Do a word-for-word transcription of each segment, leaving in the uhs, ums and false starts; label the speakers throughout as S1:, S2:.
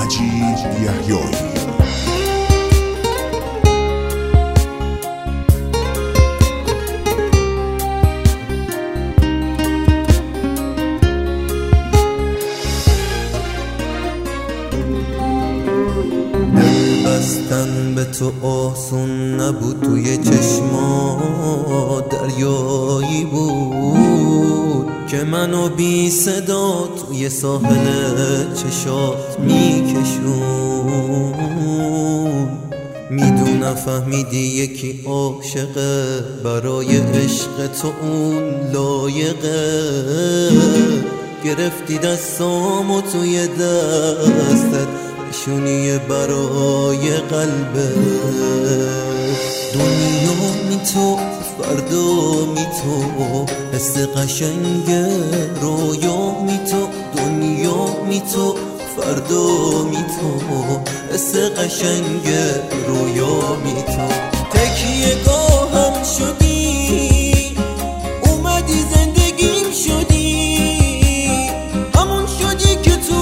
S1: مجید یحیایی.
S2: بستن به تو آسون نبود، توی چشما دریایی بود که منو بی صدا توی ساحل چشات میکشون. میدونم فهمیدی یکی عاشقه، برای عشق تو اون لایقه. گرفتی دستامو توی دستت، نشونیه برای قلبه. دنیا می تو فردا می تو، حس قشنگ رویا می تو. دنیا می تو فردا می تو، حس قشنگ رویا می تو. تکیه گاهم شدی، اومدی زندگیم شدی، همون شدی که تو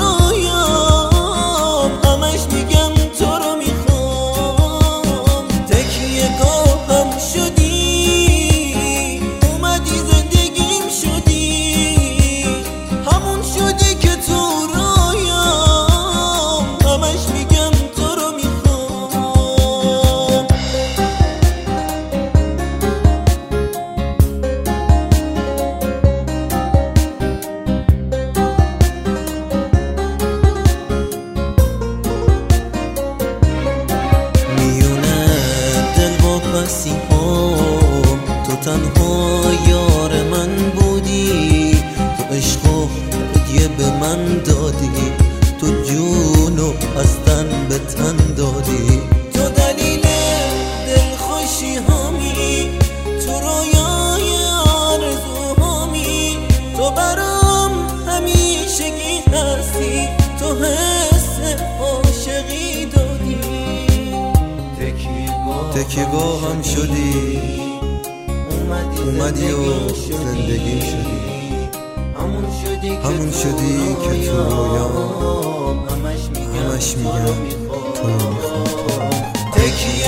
S2: تو تنها یار من بودی، تو عشق و هدیه به من دادی، تو جونو از تن به تن دادی. تو دلیل دلخوشی هامی، تو رویای آرزوهامی، تو برام همیشگی هستی، تو حس عاشقی دادی. تکیه‌گاهم شدی، اومدی و زندگی شدی، همون شدی که تو رویام همش میگم تو رو میخوام.